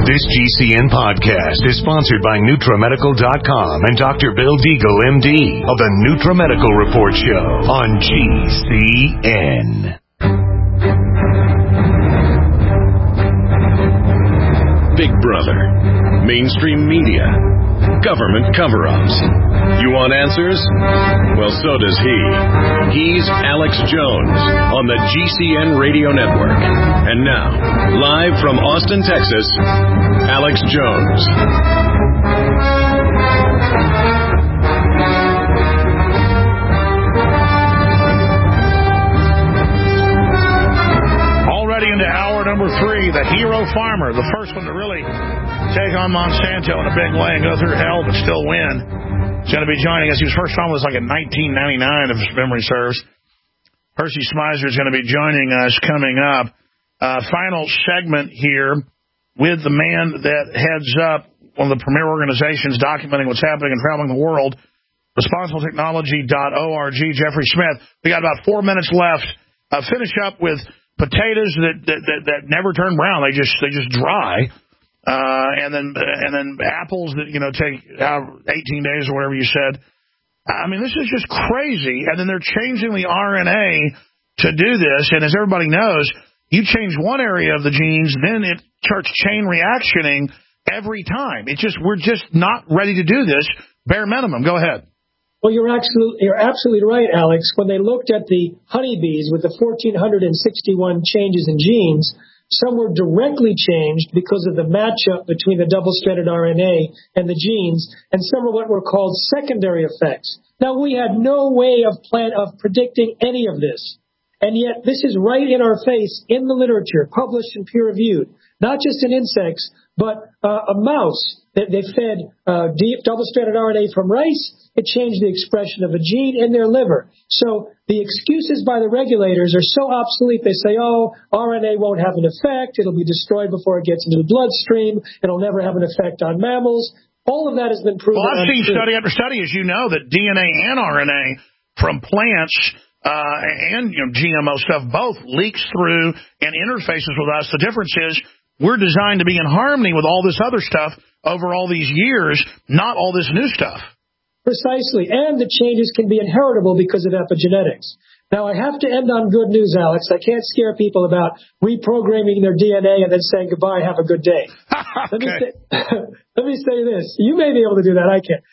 This GCN podcast is sponsored by NutraMedical.com and Dr. Bill Deagle, MD, of the NutraMedical Report Show on GCN. Big Brother, mainstream media, government cover-ups. You want answers? Well, so does he. He's Alex Jones on the GCN Radio Network. And now, live from Austin, Texas, Alex Jones. Already into hour number 3, the hero farmer, the first one to really take on Monsanto in a big way and go through hell but still win. He's going to be joining us. His first film was like in 1999, if memory serves. Percy Smizer is going to be joining us coming up. Final segment here with the man that heads up one of the premier organizations documenting what's happening and traveling the world, ResponsibleTechnology.org, Jeffrey Smith. We got about 4 minutes left. Finish up with potatoes that never turn brown. They just dry. And then apples that, take 18 days or whatever you said. I mean, this is just crazy. And then they're changing the RNA to do this. And as everybody knows, you change one area of the genes, then it starts chain reactioning every time. We're just not ready to do this. Bare minimum. Go ahead. Well, you're absolutely right, Alex. When they looked at the honeybees with the 1,461 changes in genes, some were directly changed because of the matchup between the double-stranded RNA and the genes, and some are what were called secondary effects. Now, we had no way of predicting any of this, and yet this is right in our face in the literature, published and peer-reviewed, not just in insects, but a mouse. They fed double-stranded RNA from rice. It changed the expression of a gene in their liver. So the excuses by the regulators are so obsolete. They say, RNA won't have an effect. It'll be destroyed before it gets into the bloodstream. It'll never have an effect on mammals. All of that has been proven. Well, I've seen study after study, as you know, that DNA and RNA from plants and GMO stuff both leaks through and interfaces with us. The difference is we're designed to be in harmony with all this other stuff over all these years, not all this new stuff. Precisely. And the changes can be inheritable because of epigenetics. Now, I have to end on good news, Alex. I can't scare people about reprogramming their DNA and then saying goodbye, have a good day. Okay. Let me say this. You may be able to do that. I can't.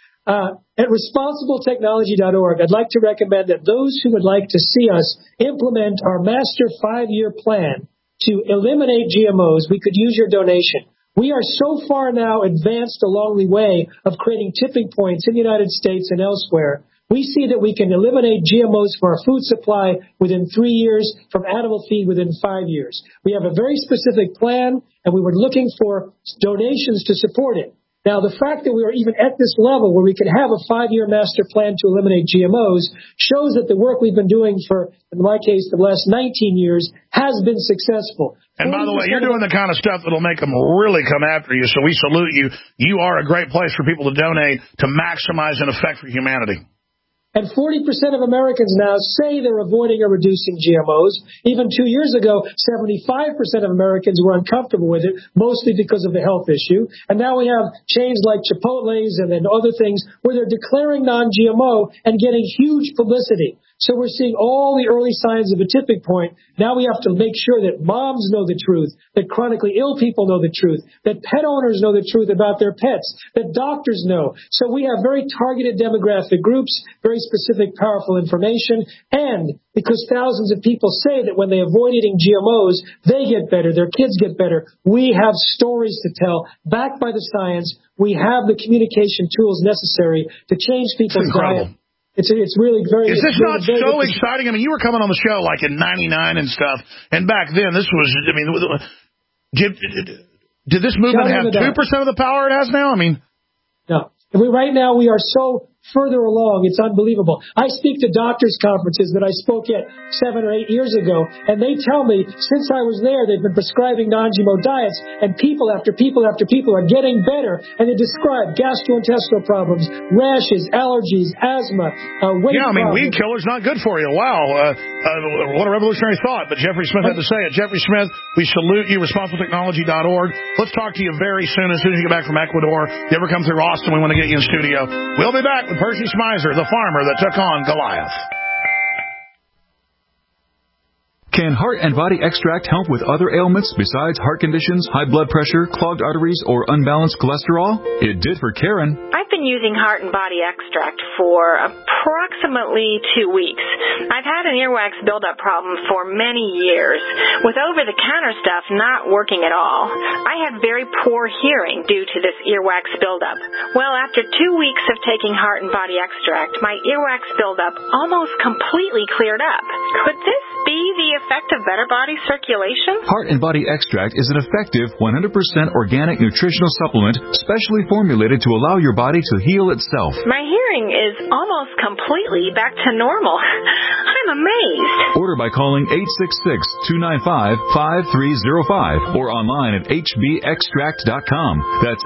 At ResponsibleTechnology.org, I'd like to recommend that those who would like to see us implement our master 5-year plan to eliminate GMOs, we could use your donation. We are so far now advanced along the way of creating tipping points in the United States and elsewhere. We see that we can eliminate GMOs from our food supply within 3 years, from animal feed within 5 years. We have a very specific plan, and we were looking for donations to support it. Now, the fact that we are even at this level where we can have a 5-year master plan to eliminate GMOs shows that the work we've been doing for, in my case, the last 19 years has been successful. And by the way, you're doing the kind of stuff that'll make them really come after you, so we salute you. You are a great place for people to donate to maximize an effect for humanity. And 40% of Americans now say they're avoiding or reducing GMOs. Even 2 years ago, 75% of Americans were uncomfortable with it, mostly because of the health issue. And now we have chains like Chipotle's and then other things where they're declaring non-GMO and getting huge publicity. So we're seeing all the early signs of a tipping point. Now we have to make sure that moms know the truth, that chronically ill people know the truth, that pet owners know the truth about their pets, that doctors know. So we have very targeted demographic groups, very specific, powerful information, and because thousands of people say that when they avoid eating GMOs, they get better, their kids get better, we have stories to tell, backed by the science. We have the communication tools necessary to change people's diet. It's really very... Is this not so exciting? I mean, you were coming on the show like in 99 and stuff, and back then this was, I mean, did this movement have 2% of the power it has now? I mean... No. Right now we are so further along. It's unbelievable. I speak to doctors' conferences that I spoke at 7 or 8 years ago, and they tell me since I was there, they've been prescribing non-GMO diets, and people after people after people are getting better, and they describe gastrointestinal problems, rashes, allergies, asthma, weight problems. Weed killer's not good for you. Wow. What a revolutionary thought. But Jeffrey Smith had to say it. Jeffrey Smith, we salute you, responsibletechnology.org. Let's talk to you very soon, as soon as you get back from Ecuador. If you ever come through Austin, we want to get you in studio. We'll be back with Percy Smizer, the farmer that took on Goliath. Can Heart and Body Extract help with other ailments besides heart conditions, high blood pressure, clogged arteries, or unbalanced cholesterol? It did for Karen. I've been using Heart and Body Extract for approximately 2 weeks. I've had an earwax buildup problem for many years, with over-the-counter stuff not working at all. I had very poor hearing due to this earwax buildup. Well, after 2 weeks of taking Heart and Body Extract, my earwax buildup almost completely cleared up. Could this be the effect of better body circulation? Heart and Body Extract is an effective 100% organic nutritional supplement specially formulated to allow your body to heal itself. My hearing is almost completely back to normal. I'm amazed. Order by calling 866-295-5305 or online at hbextract.com. That's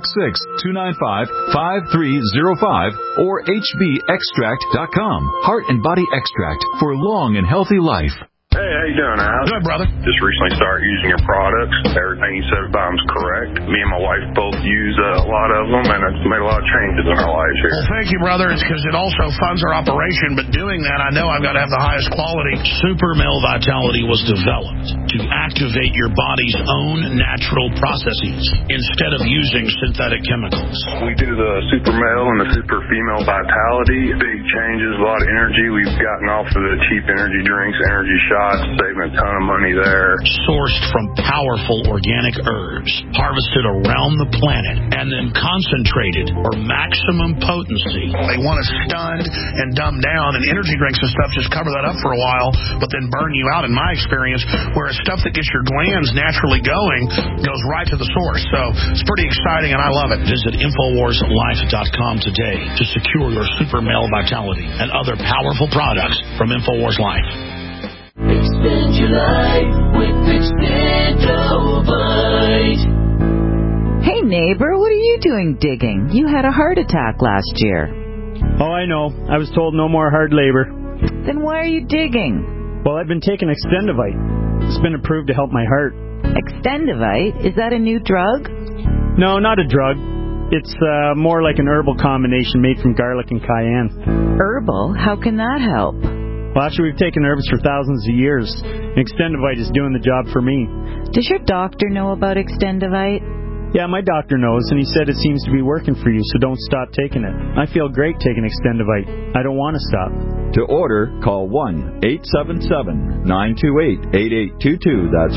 866-295-5305 or hbextract.com. Heart and Body Extract for long and healthy life. Hey, how you doing, Al? Good, brother. Just recently started using your products. Everything you said about them is correct. Me and my wife both use a lot of them, and it's made a lot of changes in our lives here. Well, thank you, brother. It's because it also funds our operation, but doing that, I know I've got to have the highest quality. Super Male Vitality was developed to activate your body's own natural processes instead of using synthetic chemicals. We do the Super Male and the Super Female Vitality. Big changes, a lot of energy. We've gotten off of the cheap energy drinks, energy shots. Saving a ton of money there. Sourced from powerful organic herbs, harvested around the planet, and then concentrated for maximum potency. They want us stunned and dumbed down, and energy drinks and stuff just cover that up for a while, but then burn you out, in my experience, whereas stuff that gets your glands naturally going goes right to the source. So it's pretty exciting, and I love it. Visit InfoWarsLife.com today to secure your Super Male Vitality and other powerful products from InfoWars Life. Expand your life with Extendovite. Hey neighbor, what are you doing digging? You had a heart attack last year. Oh, I know. I was told no more hard labor. Then why are you digging? Well, I've been taking Extendovite. It's been approved to help my heart. Extendovite? Is that a new drug? No, not a drug. It's more like an herbal combination made from garlic and cayenne. Herbal? How can that help? Well, actually, we've taken herbs for thousands of years. Extendovite is doing the job for me. Does your doctor know about Extendovite? Yeah, my doctor knows, and he said it seems to be working for you, so don't stop taking it. I feel great taking Extendovite. I don't want to stop. To order, call 1-877-928-8822. That's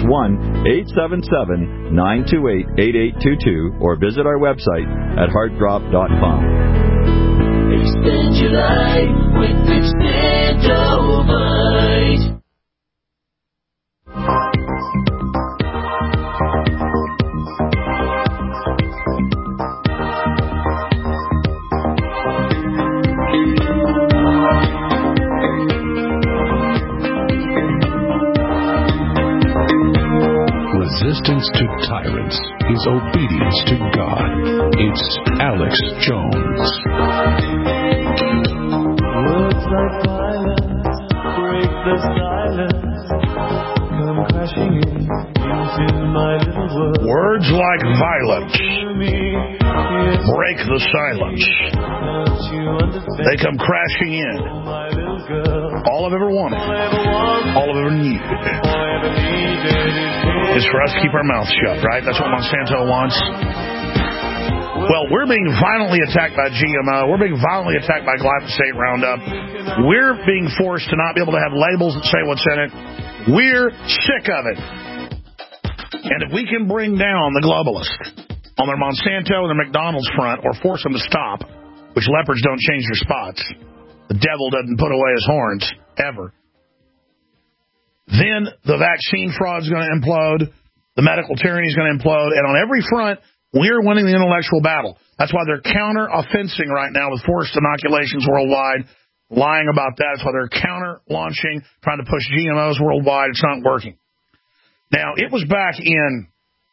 1-877-928-8822, or visit our website at heartdrop.com. Expand your life with Extendovite. Resistance to tyrants is obedience to God. It's Alex Jones. Words like violence break the silence. Come crashing into my little world. Words like violence break the silence. They come crashing in. All I've ever wanted, all I've ever needed, is for us to keep our mouths shut, right? That's what Monsanto wants. Well, we're being violently attacked by GMO. We're being violently attacked by glyphosate Roundup. We're being forced to not be able to have labels that say what's in it. We're sick of it. And if we can bring down the globalists on their Monsanto and their McDonald's front, or force them to stop, which leopards don't change their spots, the devil doesn't put away his horns, ever, then the vaccine fraud is going to implode, the medical tyranny is going to implode, and on every front, We're winning the intellectual battle. That's why they're counter-offensing right now with forced inoculations worldwide, lying about that. That's why they're counter-launching, trying to push GMOs worldwide. It's not working. Now, it was back in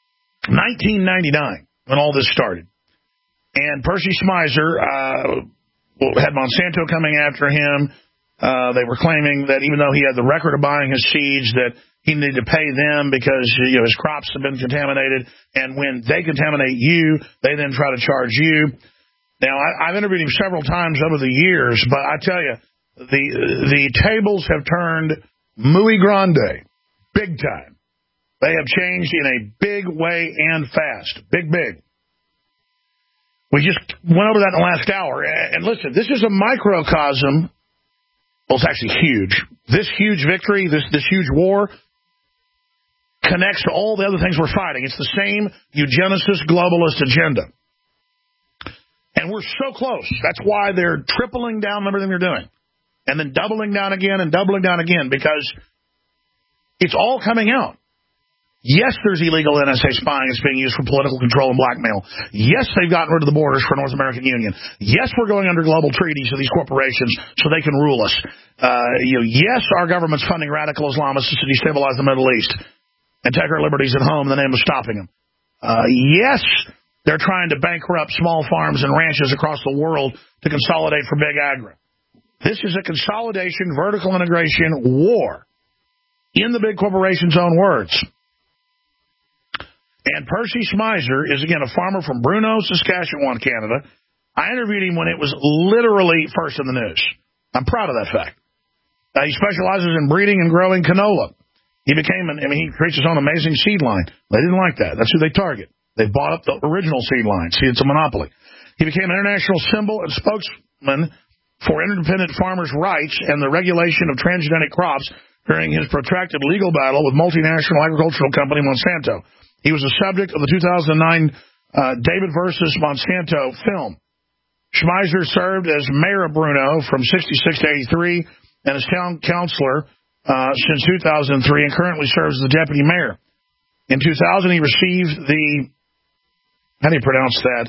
1999 when all this started. And Percy Schmeiser had Monsanto coming after him. They were claiming that even though he had the record of buying his seeds, that he needed to pay them because his crops have been contaminated. And when they contaminate you, they then try to charge you. Now, I've interviewed him several times over the years, but I tell you, the tables have turned muy grande, big time. They have changed in a big way and fast. Big. We just went over that in the last hour. And listen, this is a microcosm. Well, it's actually huge. This huge victory, this huge war, connects to all the other things we're fighting. It's the same eugenicist globalist agenda. And we're so close. That's why they're tripling down on everything they're doing. And then doubling down again and doubling down again, because it's all coming out. Yes, there's illegal NSA spying that's being used for political control and blackmail. Yes, they've gotten rid of the borders for North American Union. Yes, we're going under global treaties with these corporations so they can rule us. Yes, our government's funding radical Islamists to destabilize the Middle East and take our liberties at home in the name of stopping them. Yes, they're trying to bankrupt small farms and ranches across the world to consolidate for big agri. This is a consolidation, vertical integration war, in the big corporation's own words. And Percy Schmeiser is, again, a farmer from Bruno, Saskatchewan, Canada. I interviewed him when it was literally first in the news. I'm proud of that fact. He specializes in breeding and growing canola. He creates his own amazing seed line. They didn't like that. That's who they target. They bought up the original seed line. See, it's a monopoly. He became an international symbol and spokesman for independent farmers' rights and the regulation of transgenic crops during his protracted legal battle with multinational agricultural company Monsanto. He was the subject of the 2009 David versus Monsanto film. Schmeiser served as mayor of Bruno from 1966 to 1983 and as town councilor since 2003 and currently serves as the deputy mayor. In 2000, he received the, how do you pronounce that?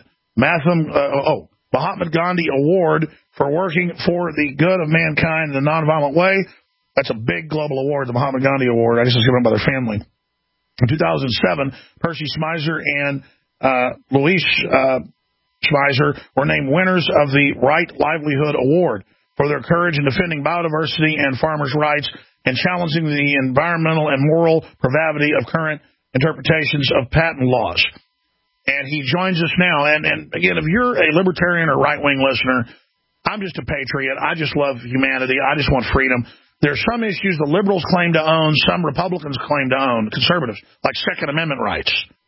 Mahatma Gandhi Award for working for the good of mankind in a nonviolent way. That's a big global award, the Mahatma Gandhi Award. I guess it's given by their family. In 2007, Percy Schmeiser and Luis Schmeiser were named winners of the Right Livelihood Award for their courage in defending biodiversity and farmers' rights and challenging the environmental and moral pravity of current interpretations of patent laws. And he joins us now. And again, if you're a libertarian or right-wing listener, I'm just a patriot. I just love humanity. I just want freedom. There's some issues the liberals claim to own, some Republicans claim to own, conservatives, like Second Amendment rights.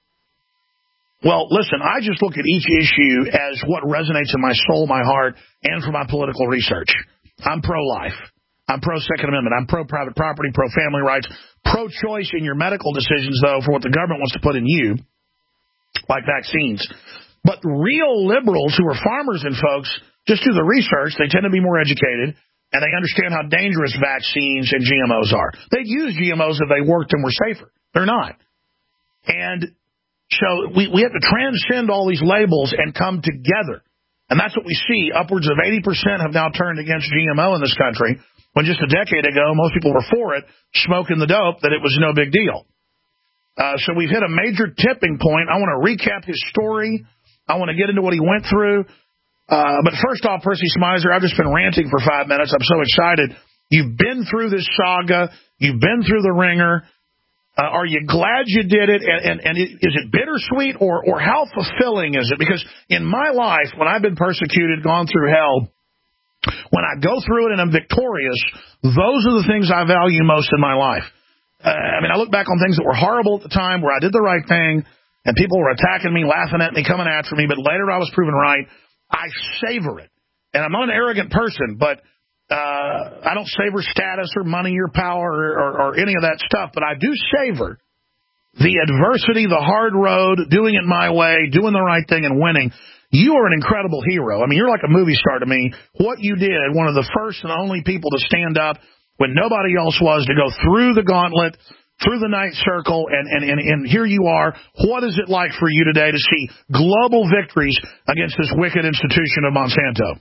Well, listen, I just look at each issue as what resonates in my soul, my heart, and for my political research. I'm pro-life. I'm pro-Second Amendment. I'm pro-private property, pro-family rights, pro-choice in your medical decisions, though, for what the government wants to put in you, like vaccines. But real liberals who are farmers and folks just do the research. They tend to be more educated. And they understand how dangerous vaccines and GMOs are. They'd use GMOs if they worked and were safer. They're not. And so we have to transcend all these labels and come together. And that's what we see. Upwards of 80% have now turned against GMO in this country, when just a decade ago, most people were for it, smoking the dope, that it was no big deal. So we've hit a major tipping point. I want to recap his story. I want to get into what he went through. But first off, Percy Schmeiser, I've just been ranting for 5 minutes. I'm so excited. You've been through this saga. You've been through the ringer. Are you glad you did it? And is it bittersweet or how fulfilling is it? Because in my life, when I've been persecuted, gone through hell, when I go through it and I'm victorious, those are the things I value most in my life. I look back on things that were horrible at the time where I did the right thing and people were attacking me, laughing at me, coming after me, but later I was proven right. I savor it. And I'm not an arrogant person, but I don't savor status or money or power or any of that stuff, but I do savor the adversity, the hard road, doing it my way, doing the right thing and winning. You are an incredible hero. You're like a movie star to me. What you did, one of the first and only people to stand up when nobody else was, to go through the gauntlet, through the ninth circle, and here you are. What is it like for you today to see global victories against this wicked institution of Monsanto?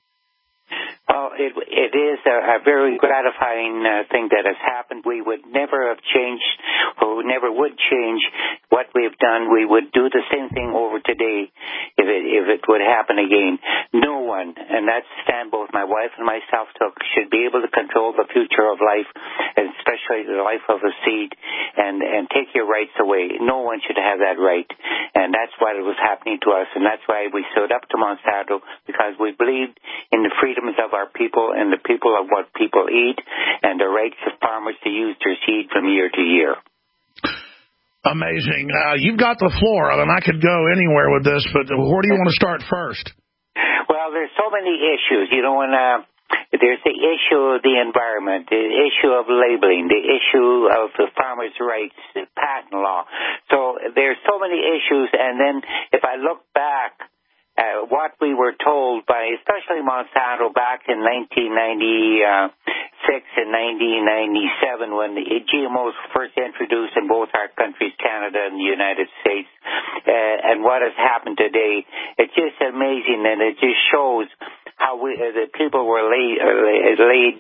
Well, it is a very gratifying thing that has happened. We would never have changed, or never would change what we've done. We would do the same thing over today if it would happen again. No one, and that's a stand both my wife and myself took, should be able to control the future of life, especially the life of a seed, and take your rights away. No one should have that right, and that's what was happening to us, and that's why we stood up to Monsanto, because we believed in the freedoms of our people and the people of what people eat and the rights of farmers to use their seed from year to year. Amazing. You've got the floor. I mean, I could go anywhere with this, but where do you want to start first? Well, there's so many issues. You know, there's the issue of the environment, the issue of labeling, the issue of the farmers' rights, the patent law. So there's so many issues, and then if I look back, what we were told by especially Monsanto back in 1996 and 1997 when the GMOs were first introduced in both our countries, Canada and the United States, and what has happened today, it's just amazing, and it just shows how the people were led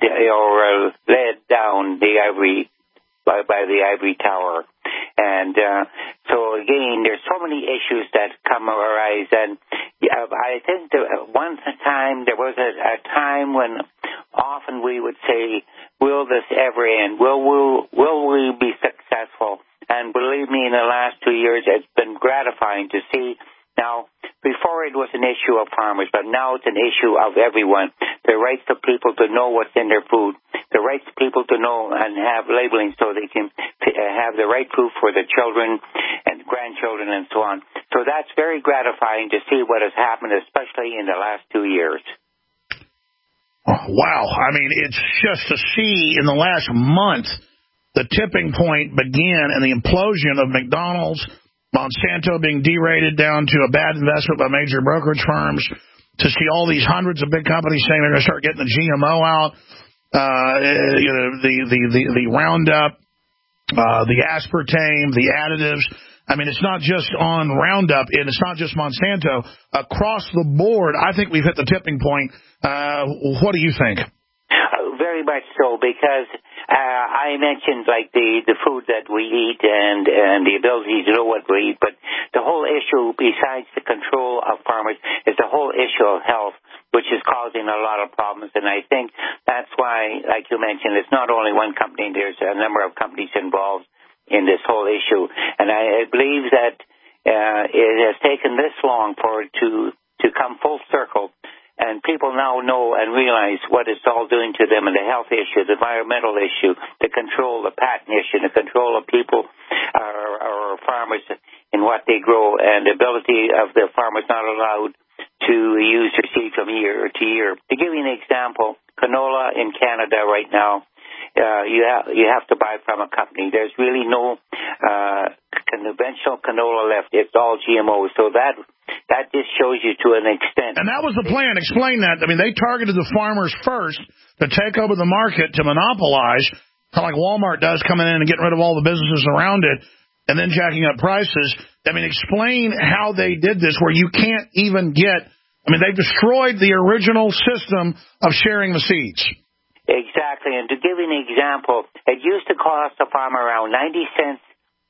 down the ivory by the ivory tower. And so, again, there's so many issues that come arise. And I think one time there was a time when often we would say, will this ever end? Will we be successful? And believe me, in the last 2 years, it's been gratifying to see. Now, before it was an issue of farmers, but now it's an issue of everyone. The rights of people to know what's in their food, the rights of people to know and have labeling so they can have the right food for their children and grandchildren and so on. So that's very gratifying to see what has happened, especially in the last 2 years. Wow. I mean, it's just to see in the last month the tipping point begin and the implosion of McDonald's, Monsanto being derated down to a bad investment by major brokerage firms, to see all these hundreds of big companies saying they're going to start getting the GMO out, the Roundup, the aspartame, the additives. I mean, it's not just on Roundup, and it's not just Monsanto. Across the board, I think we've hit the tipping point. What do you think? Very much so, because I mentioned like the food that we eat and the ability to know what we eat, but the whole issue, besides the control of farmers, is the whole issue of health, which is causing a lot of problems. And I think that's why, like you mentioned, it's not only one company. There's a number of companies involved in this whole issue. And I believe that it has taken this long for it to come full circle. And people now know and realize what it's all doing to them, and the health issue, the environmental issue, the control, the patent issue, the control of people or farmers in what they grow, and the ability of the farmers not allowed to use their seed from year to year. To give you an example, canola in Canada right now, you have to buy from a company. There's really no conventional canola left. It's all GMO. So that just shows you to an extent. And that was the plan. Explain that. I mean, they targeted the farmers first to take over the market, to monopolize, kind of like Walmart does, coming in and getting rid of all the businesses around it, and then jacking up prices. I mean, explain how they did this, where you can't even get. I mean, they destroyed the original system of sharing the seeds. Exactly. And to give you an example, it used to cost a farmer around 90 cents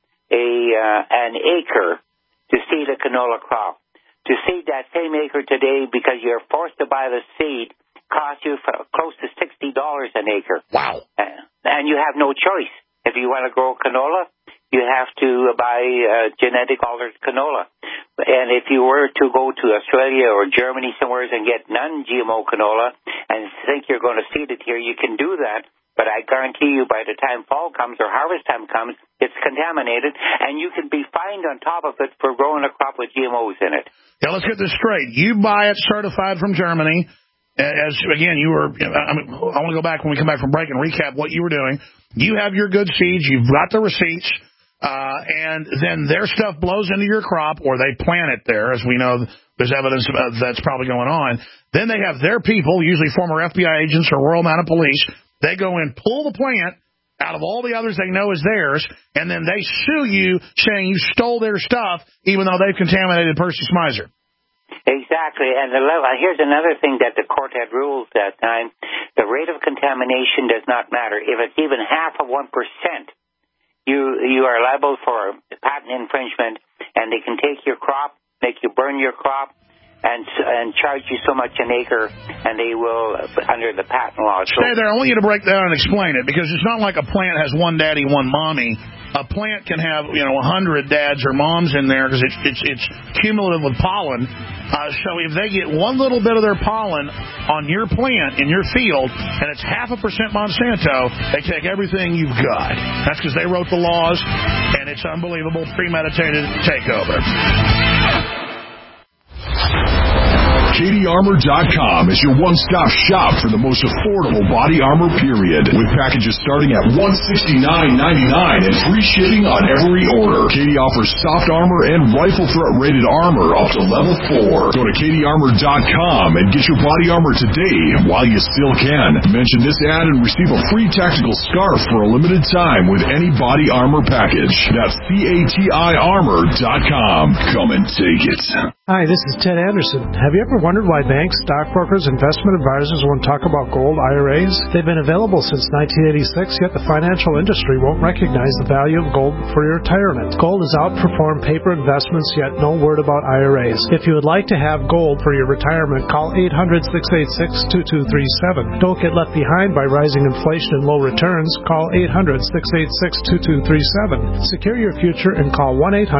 an acre to seed a canola crop. To seed that same acre today, because you're forced to buy the seed, costs you close to $60 an acre. Wow. And you have no choice. If you want to grow canola, you have to buy genetic altered canola. And if you were to go to Australia or Germany somewhere and get non-GMO canola and think you're going to seed it here, you can do that. But I guarantee you by the time fall comes or harvest time comes, it's contaminated, and you can be fined on top of it for growing a crop with GMOs in it. Yeah, let's get this straight. You buy it certified from Germany. As again, you were. I want to go back when we come back from break and recap what you were doing. You have your good seeds. You've got the receipts. And then their stuff blows into your crop, or they plant it there, as we know there's evidence that's probably going on. Then they have their people, usually former FBI agents or Royal Mounted Police. They go in, pull the plant out of all the others they know is theirs, and then they sue you saying you stole their stuff even though they've contaminated Percy Smizer. Exactly, and here's another thing that the court had ruled that time. The rate of contamination does not matter. If it's even half of 1%, you are liable for patent infringement, and they can take your crop, make you burn your crop, and charge you so much an acre, and they will, under the patent law. Stay there. I want you to break down and explain it, because it's not like a plant has one daddy, one mommy. A plant can have 100 dads or moms in there because it's cumulative with pollen. So if they get one little bit of their pollen on your plant in your field and it's 0.5% Monsanto, they take everything you've got. That's because they wrote the laws, and it's unbelievable premeditated takeover. KDArmor.com is your one-stop shop for the most affordable body armor, period. With packages starting at $169.99 and free shipping on every order. KD offers soft armor and rifle threat rated armor up to level 4. Go to KDArmor.com and get your body armor today while you still can. Mention this ad and receive a free tactical scarf for a limited time with any body armor package. That's CATIarmor.com. Come and take it. Hi, this is Ted Anderson. Have you ever wondered why banks, stockbrokers, investment advisors won't talk about gold IRAs? They've been available since 1986, yet the financial industry won't recognize the value of gold for your retirement. Gold has outperformed paper investments, yet no word about IRAs. If you would like to have gold for your retirement, call 800-686-2237. Don't get left behind by rising inflation and low returns. Call 800-686-2237. Secure your future and call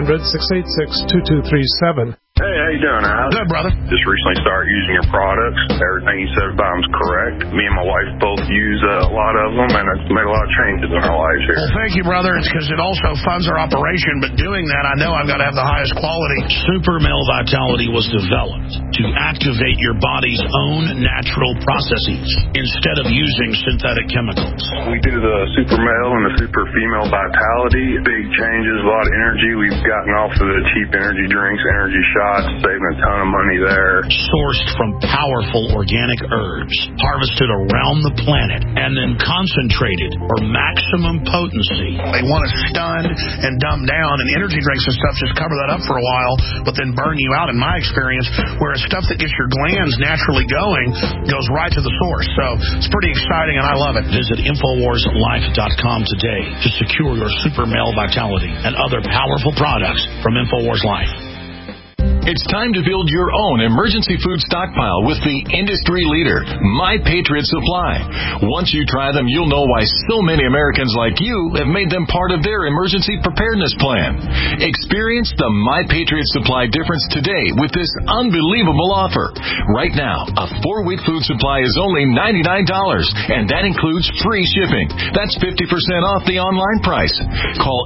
1-800-686-2237. Hey, how you doing, Al? Good, brother. Just recently started using your products. Everything you said about them's correct. Me and my wife both use a lot of them, and it's made a lot of changes in our lives here. Well, thank you, brother. It's because it also funds our operation, but doing that, I know I've got to have the highest quality. Super Male Vitality was developed to activate your body's own natural processes instead of using synthetic chemicals. We do the Super Male and the Super Female Vitality. Big changes, a lot of energy. We've gotten off of the cheap energy drinks, energy shots, saving a ton of money there. Sourced from powerful organic herbs, harvested around the planet, and then concentrated for maximum potency. They want to stun and dumb down, and energy drinks and stuff just cover that up for a while, but then burn you out, in my experience, whereas stuff that gets your glands naturally going goes right to the source. So it's pretty exciting, and I love it. Visit InfoWarsLife.com today to secure your Super Male Vitality and other powerful products from InfoWars Life. It's time to build your own emergency food stockpile with the industry leader, My Patriot Supply. Once you try them, you'll know why so many Americans like you have made them part of their emergency preparedness plan. Experience the My Patriot Supply difference today with this unbelievable offer. Right now, a 4-week food supply is only $99, and that includes free shipping. That's 50% off the online price. Call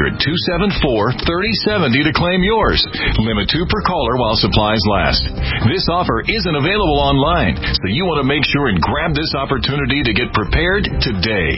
800-274-3070 to claim yours. Limit 2 per caller while supplies last. This offer isn't available online, so you want to make sure and grab this opportunity to get prepared today.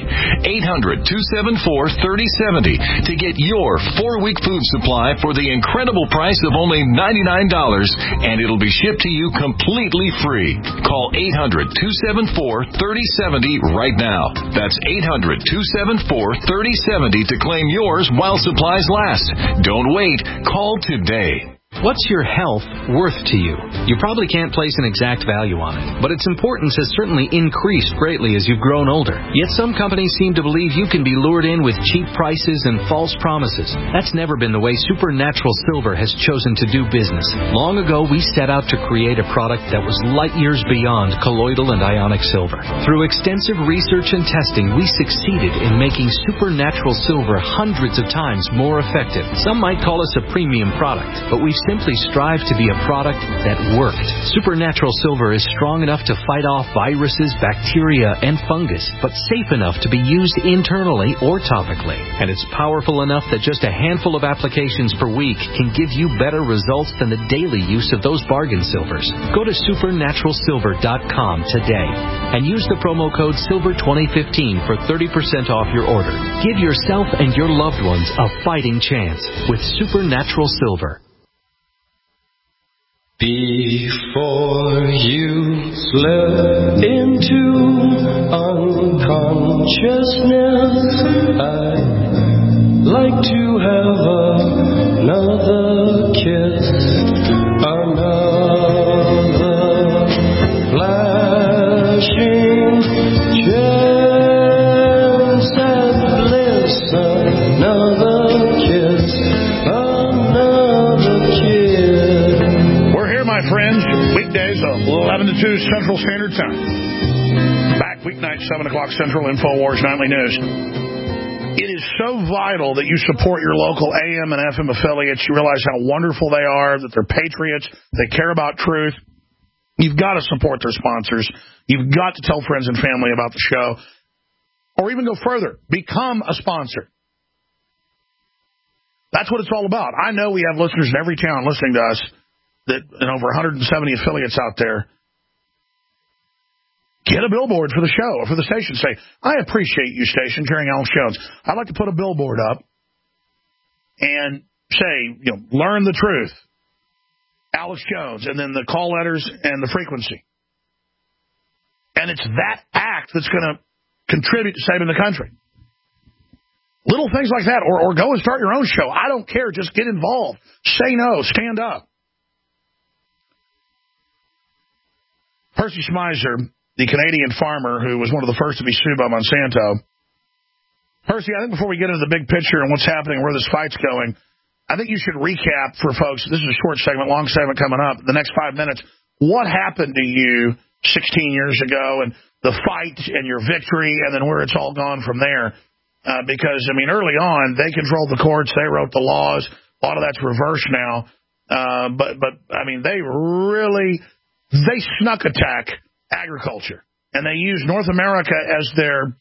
800-274-3070 to get your 4-week food supply for the incredible price of only $99, and it'll be shipped to you completely free. Call 800-274-3070 right now. That's 800-274-3070 to claim yours while supplies last. Don't wait. Call today. What's your health worth to you? You probably can't place an exact value on it, but its importance has certainly increased greatly as you've grown older. Yet some companies seem to believe you can be lured in with cheap prices and false promises. That's never been the way Supernatural Silver has chosen to do business. Long ago, we set out to create a product that was light years beyond colloidal and ionic silver. Through extensive research and testing, we succeeded in making Supernatural Silver hundreds of times more effective. Some might call us a premium product, but we've simply strive to be a product that worked. Supernatural Silver is strong enough to fight off viruses, bacteria, and fungus, but safe enough to be used internally or topically. And it's powerful enough that just a handful of applications per week can give you better results than the daily use of those bargain silvers. Go to supernaturalsilver.com today and use the promo code SILVER2015 for 30% off your order. Give yourself and your loved ones a fighting chance with Supernatural Silver. Before you Slip into unconsciousness. I'd like to have another kiss, another flashing chance at bliss, another kiss, another kiss. We're here, my friends, weekdays 11 to 2 Central Standard Time. Back weeknight, 7 o'clock Central, InfoWars Nightly News. It is so vital that you support your local AM and FM affiliates. You realize how wonderful they are, that they're patriots, they care about truth. You've got to support their sponsors. You've got to tell friends and family about the show. Or even go further, become a sponsor. That's what it's all about. I know we have listeners in every town listening to us, that in over 170 affiliates out there. Get a billboard for the show or for the station. Say, I appreciate you, station, carrying Alex Jones. I'd like to put a billboard up and say, learn the truth. Alex Jones, and then the call letters and the frequency. And it's that act that's going to contribute to saving the country. Little things like that, or go and start your own show. I don't care. Just get involved. Say no. Stand up. Percy Schmeiser, the Canadian farmer who was one of the first to be sued by Monsanto. Percy, I think before we get into the big picture and what's happening, where this fight's going, I think you should recap for folks. This is a short segment, long segment coming up. The next 5 minutes, what happened to you 16 years ago and the fight and your victory and then where it's all gone from there. Because, early on, they controlled the courts. They wrote the laws. A lot of that's reversed now. But they snuck attack agriculture, and they used North America as their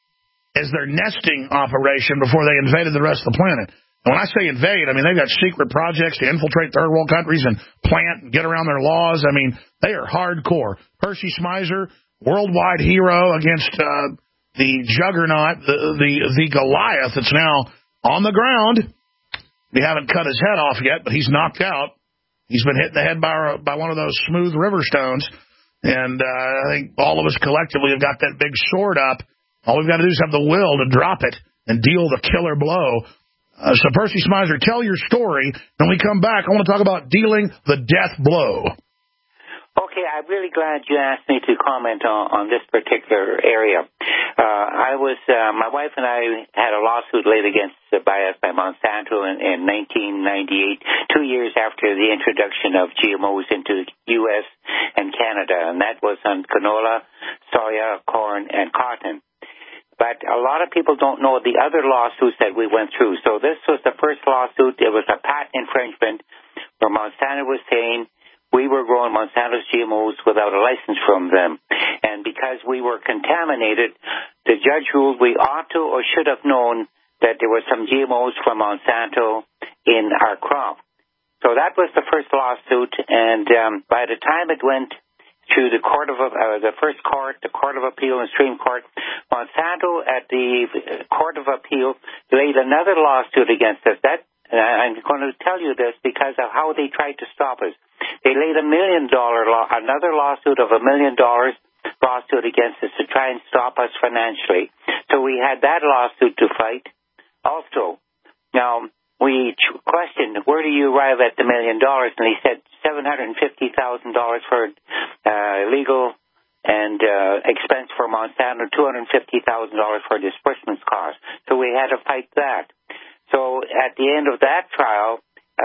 nesting operation before they invaded the rest of the planet. And when I say invade, they've got secret projects to infiltrate third world countries and plant and get around their laws. They are hardcore. Percy Schmeiser, worldwide hero against the juggernaut, the Goliath that's now on the ground. We haven't cut his head off yet, but he's knocked out. He's been hit in the head by one of those smooth river stones. And I think all of us collectively have got that big sword up. All we've got to do is have the will to drop it and deal the killer blow. So, Percy Schmeiser, tell your story. When we come back, I want to talk about dealing the death blow. Okay, I'm really glad you asked me to comment on this particular area. My wife and I had a lawsuit laid against us by Monsanto in 1998, 2 years after the introduction of GMOs into the U.S. and Canada, and that was on canola, soya, corn, and cotton. But a lot of people don't know the other lawsuits that we went through. So this was the first lawsuit. It was a patent infringement where Monsanto was saying we were growing Monsanto's GMOs without a license from them. And because we were contaminated, the judge ruled we ought to or should have known that there were some GMOs from Monsanto in our crop. So that was the first lawsuit. And by the time it went to the the first court, the Court of Appeal and Supreme Court, Monsanto at the Court of Appeal laid another lawsuit against us. I'm going to tell you this because of how they tried to stop us. They laid another lawsuit of $1 million lawsuit against us to try and stop us financially. So we had that lawsuit to fight also. Now, we questioned, where do you arrive at the $1 million? And he said $750,000 for legal and expense for Monsanto, $250,000 for disbursements costs. So we had to fight that. So at the end of that trial,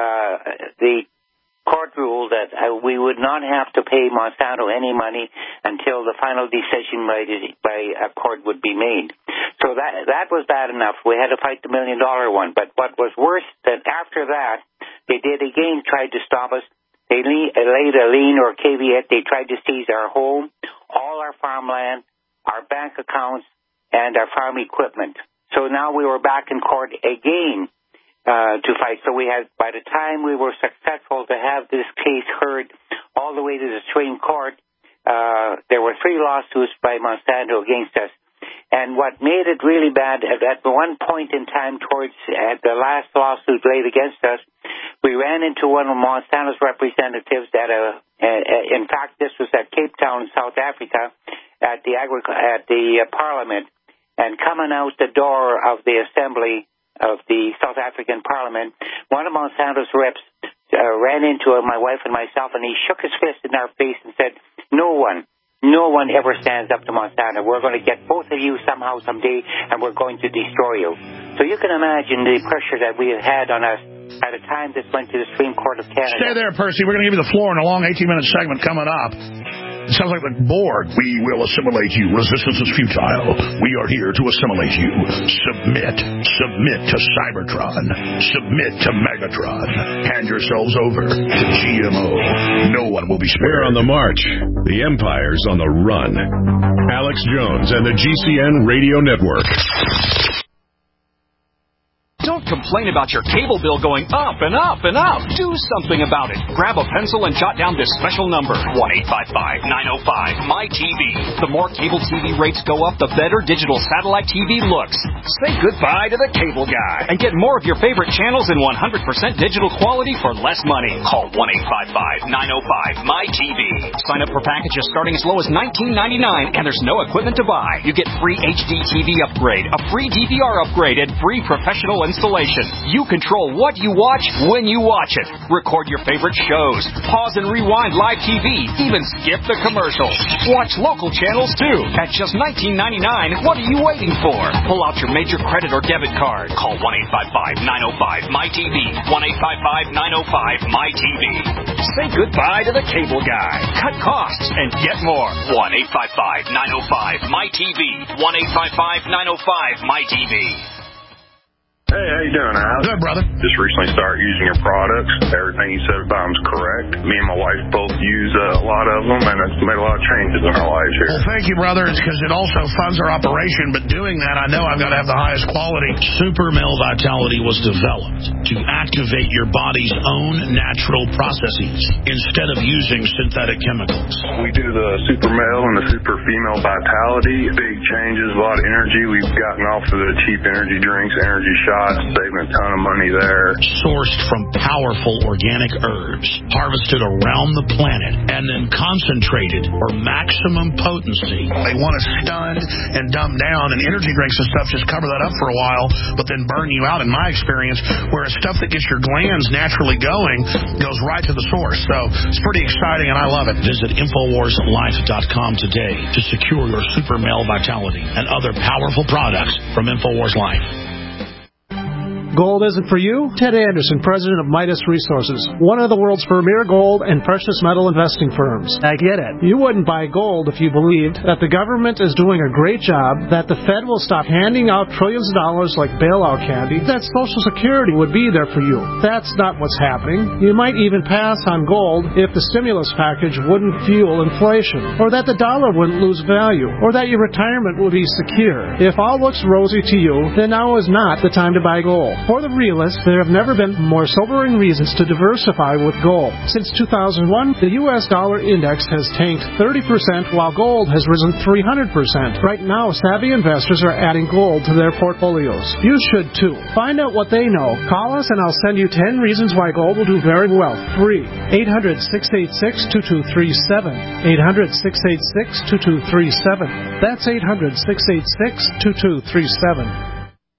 the court ruled that we would not have to pay Monsanto any money until the final decision by a court would be made. So that was bad enough. We had to fight the $1 million one. But what was worse than after that, they did again try to stop us. They laid a lien or caveat. They tried to seize our home, all our farmland, our bank accounts, and our farm equipment. So now we were back in court again to fight. So we had, by the time we were successful to have this case heard all the way to the Supreme Court, there were 3 lawsuits by Monsanto against us. And what made it really bad, at one point in time towards the last lawsuit laid against us, We ran into one of Monsanto's representatives in fact, this was at Cape Town, South Africa, at the Parliament. And coming out the door of the Assembly of the South African Parliament, one of Monsanto's reps ran into my wife and myself, and he shook his fist in our face and said, no one ever stands up to Monsanto. We're going to get both of you somehow, someday, and we're going to destroy you. So you can imagine the pressure that we have had on us at a time this went to the Supreme Court of Canada. Stay there, Percy. We're going to give you the floor in a long 18-minute segment coming up. It sounds like the Borg. We will assimilate you. Resistance is futile. We are here to assimilate you. Submit. Submit to Cybertron. Submit to Megatron. Hand yourselves over to GMO. No one will be spared. We're on the march. The Empire's on the run. Alex Jones and the GCN Radio Network. Don't complain about your cable bill going up and up and up. Do something about it. Grab a pencil and jot down this special number, 1-855-905-MY-TV. The more cable TV rates go up, the better digital satellite TV looks. Say goodbye to the cable guy and get more of your favorite channels in 100% digital quality for less money. Call 1-855-905-MY-TV. Sign up for packages starting as low as $19.99, and there's no equipment to buy. You get free HD TV upgrade, a free DVR upgrade, and free professional installation. You control what you watch when you watch it. Record your favorite shows. Pause and rewind live TV. Even skip the commercials. Watch local channels too. At just $19.99, what are you waiting for? Pull out your major credit or debit card. Call 1-855-905-MY-TV. 1-855-905-MY-TV. Say goodbye to the cable guy. Cut costs and get more. 1-855-905-MY-TV. 1-855-905-MY-TV. Hey, how you doing, Alex? Good, brother. Just recently started using your products. Everything you said about them's correct. Me and my wife both use a lot of them, and it's made a lot of changes in our lives here. Well, thank you, brother. It's because it also funds our operation, but doing that, I know I've got to have the highest quality. Super Male Vitality was developed to activate your body's own natural processes instead of using synthetic chemicals. We do the Super Male and the Super Female Vitality. Big changes, a lot of energy. We've gotten off of the cheap energy drinks, energy shots. Saving a ton of money there. Sourced from powerful organic herbs, harvested around the planet, and then concentrated for maximum potency. They want us stunned and dumbed down, and energy drinks and stuff just cover that up for a while, but then burn you out, in my experience, whereas stuff that gets your glands naturally going goes right to the source. So it's pretty exciting, and I love it. Visit InfoWarsLife.com today to secure your Super Male Vitality and other powerful products from InfoWars Life. Gold isn't for you? Ted Anderson, president of Midas Resources, one of the world's premier gold and precious metal investing firms. I get it. You wouldn't buy gold if you believed that the government is doing a great job, that the Fed will stop handing out trillions of dollars like bailout candy, that Social Security would be there for you. That's not what's happening. You might even pass on gold if the stimulus package wouldn't fuel inflation, or that the dollar wouldn't lose value, or that your retirement would be secure. If all looks rosy to you, then now is not the time to buy gold. For the realists, there have never been more sobering reasons to diversify with gold. Since 2001, the U.S. dollar index has tanked 30%, while gold has risen 300%. Right now, savvy investors are adding gold to their portfolios. You should too. Find out what they know. Call us and I'll send you 10 reasons why gold will do very well. Free. 800-686-2237. 800-686-2237. That's 800-686-2237.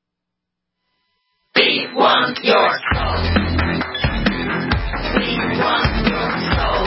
We want your soul. We want your soul.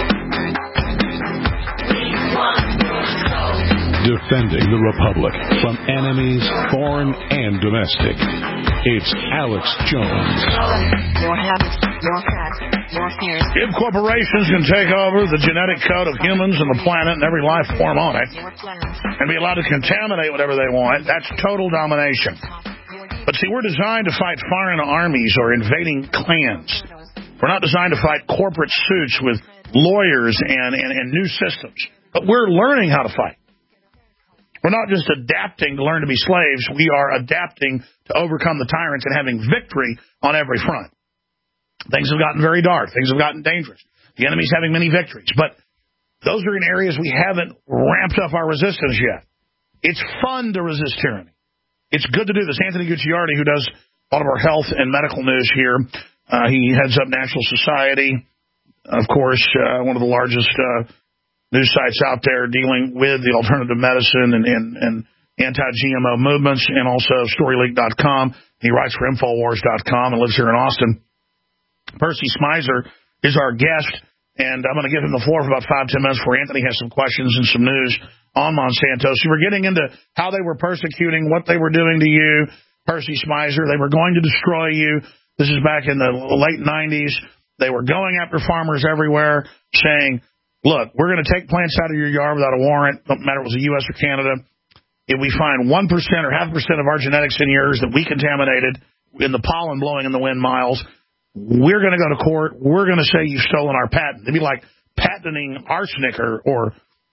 We want your soul. Defending the Republic from enemies, foreign and domestic. It's Alex Jones. Your habits, your facts, your fears. If corporations can take over the genetic code of humans and the planet and every life form on it and be allowed to contaminate whatever they want, that's total domination. But see, we're designed to fight foreign armies or invading clans. We're not designed to fight corporate suits with lawyers and new systems. But we're learning how to fight. We're not just adapting to learn to be slaves. We are adapting to overcome the tyrants and having victory on every front. Things have gotten very dark. Things have gotten dangerous. The enemy's having many victories. But those are in areas we haven't ramped up our resistance yet. It's fun to resist tyranny. It's good to do this. Anthony Gucciardi, who does a lot of our health and medical news here, He heads up National Society, of course, one of the largest news sites out there dealing with the alternative medicine and anti-GMO movements, and also StoryLeak.com. He writes for Infowars.com and lives here in Austin. Percy Smizer is our guest, and I'm going to give him the floor for about 5-10 minutes before Anthony has some questions and some news on Monsanto. So we're getting into how they were persecuting, what they were doing to you, Percy Smizer. They were going to destroy you. This is back in the late 90s. They were going after farmers everywhere, saying, look, we're going to take plants out of your yard without a warrant, no matter if it was the U.S. or Canada. If we find 1% or 0.5% of our genetics in yours that we contaminated in the pollen blowing in the wind miles, we're going to go to court. We're going to say you've stolen our patent. It'd be like patenting arsenic or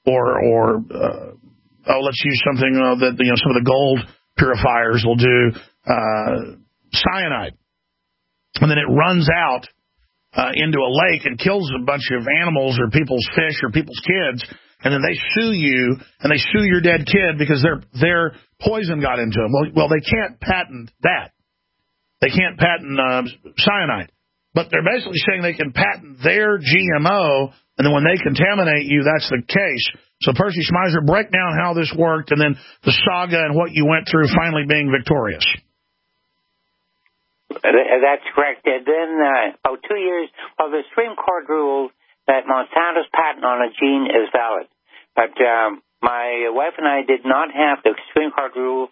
let's use something that some of the gold purifiers will do, cyanide. And then it runs out into a lake and kills a bunch of animals or people's fish or people's kids, and then they sue you and they sue your dead kid because their poison got into them. Well, they can't patent that. They can't patent cyanide. But they're basically saying they can patent their GMO, and then when they contaminate you, that's the case. So Percy Smizer, break down how this worked and then the saga and what you went through finally being victorious. That's correct. And then about 2 years, the Supreme Court ruled that Monsanto's patent on a gene is valid. But my wife and I did not have the Supreme Court rule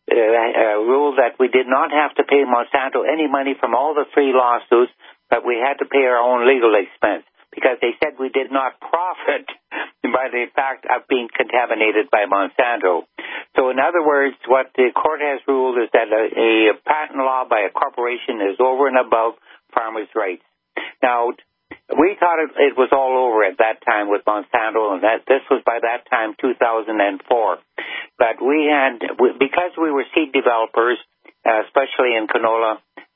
that we did not have to pay Monsanto any money from all the 3 lawsuits, but we had to pay our own legal expense because they said we did not profit by the fact of being contaminated by Monsanto. So in other words, what the court has ruled is that a patent law by a corporation is over and above farmers' rights. Now, we thought it was all over at that time with Monsanto, and that this was by that time 2004. But because we were seed developers, especially in canola,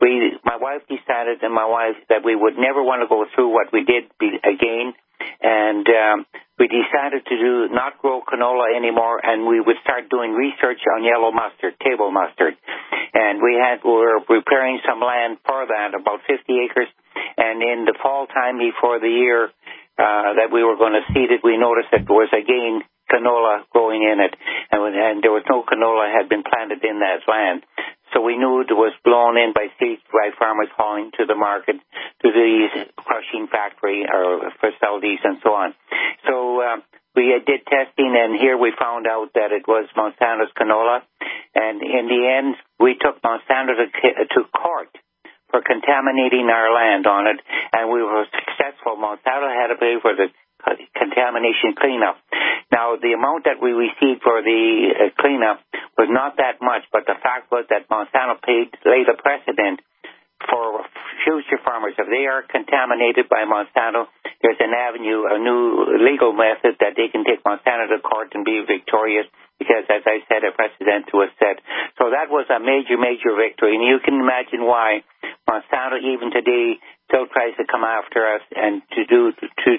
my wife decided that we would never want to go through what we did again, and we decided to not grow canola anymore, and we would start doing research on yellow mustard, table mustard. And we were preparing some land for that, about 50 acres, and in the fall time before the year that we were going to seed it, we noticed that there was again canola growing in it, and there was no canola had been planted in that land. So we knew it was blown in by seeds by farmers hauling to the market, to the crushing factory or facilities and so on. So we did testing, and here we found out that it was Monsanto's canola. And in the end, we took Monsanto to court for contaminating our land on it, and we were successful. Monsanto had to pay for the contamination cleanup. Now, the amount that we received for the cleanup was not that much, but the fact was that Monsanto laid a precedent for future farmers. If they are contaminated by Monsanto, there's an avenue, a new legal method that they can take Monsanto to court and be victorious because, as I said, a precedent was set. So that was a major, major victory, and you can imagine why Monsanto, even today, still tries to come after us and to do